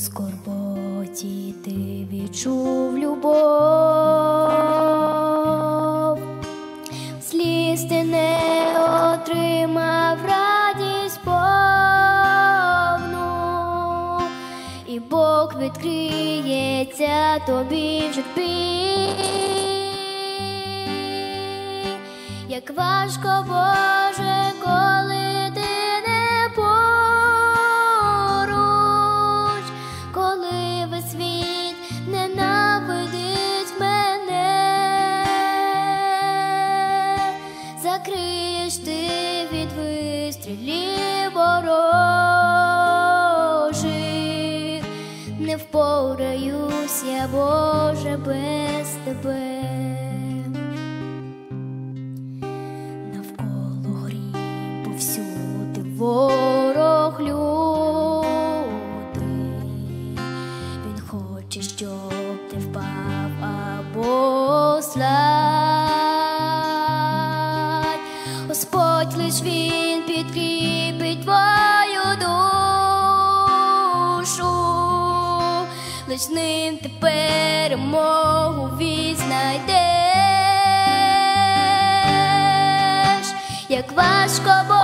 скорботі ти відчув любов, сліз ти не отримав радість повну, і Бог відкриється тобі в житті. Як важко, Боже, коли ти не поруч, коли весь світ ненавидить мене, закриєш ти від вистрілів ворожих, не впораюсь я, Боже, без тебе. Всюди ворог лютий, він хоче, щоб ти впав або слать. Господь лиш він підкріпить твою душу, лиш з ним ти перемогу відзнайдеш. Як важко